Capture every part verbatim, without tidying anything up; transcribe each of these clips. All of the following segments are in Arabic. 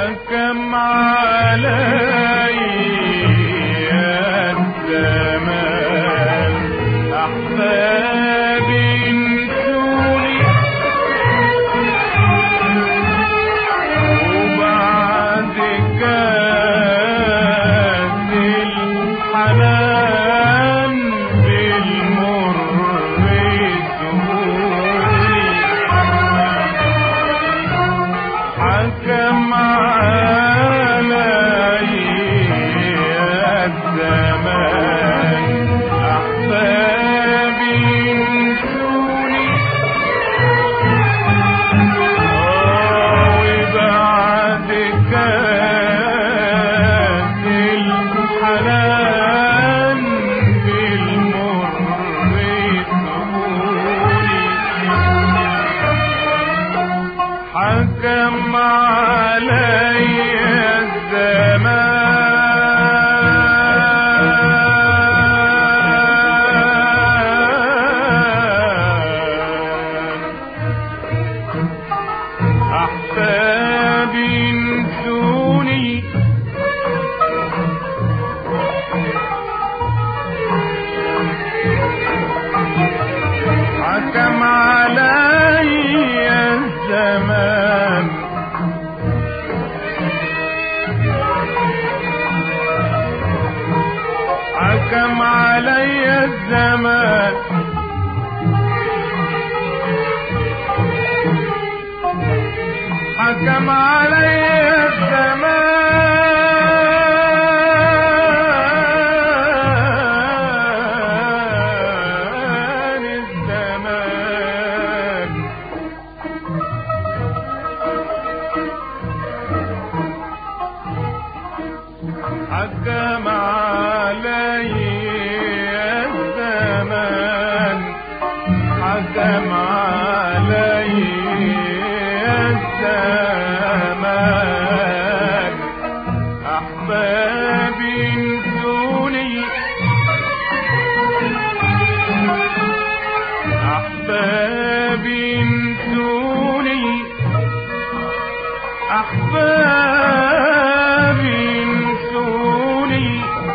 حكم علي الزمان أحبابي نسوني وبعد كاس الحنان بالمر سهولي حكم علي الزمان أحبابي نسوني وبعد كاس الحنان بالمر سهولي حكم علي الزمان أحبابي نسوني حكم علي الزمان حكم علي الزمان حكم علي الزمان الزمان حكم علي الزمان حكم علي الزمان أحبابي نسوني أحبابي نسوني أحبابي نسوني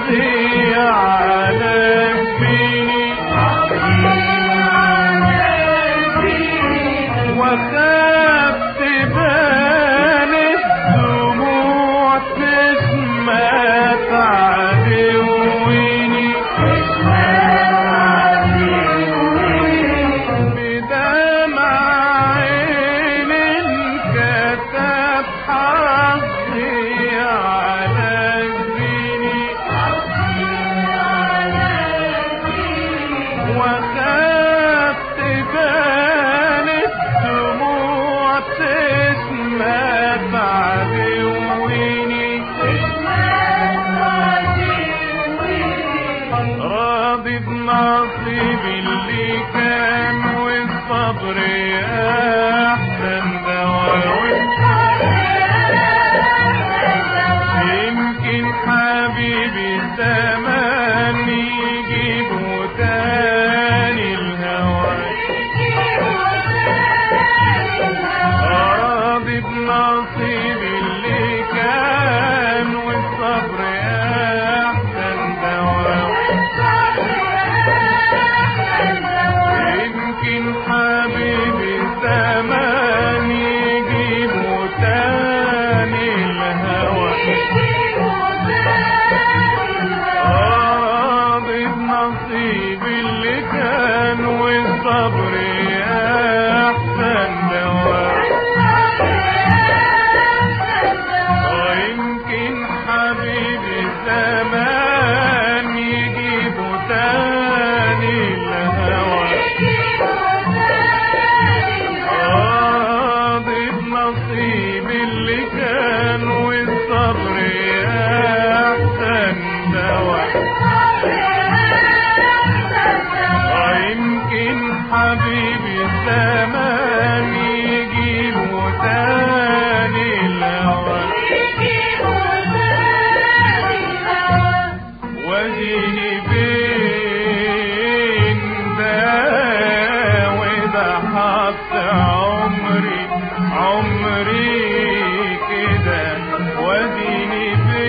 حظي على جبيني وخاف تبان الدموع تسمات عدويني بدمع عين انكتب حظي على جبيني وخاف تبان الدموع تسمات عدويني راضي بنصيبي اللي كان والصبر احسن دواء يمكن حبيبي الزمان يجيبه تاني الهوى راضي بنصيبي اللي كان والصبر احسن دواء يمكن حبيبي الزمان يجيبه تاني الهوى راضي بنصيبي اللي كان والصبر احسن دواء يمكن حبيبي الزمان يجيبه تاني الهوى راضي بنصيبي اللي كان والصبر احسن دواء يمكن حبيبي الزمان يجيبه تاني الهوى واديني بين ده وده حط عمري عمري كده واديني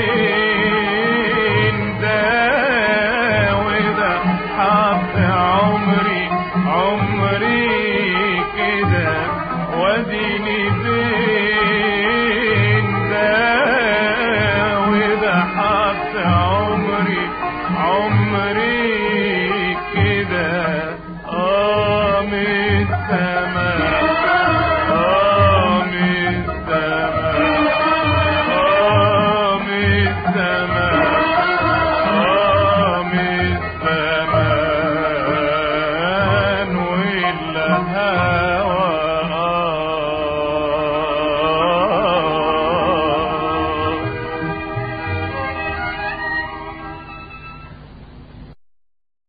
بين ده وده حط عمري عمري كده واديني بين ده وده حط عمري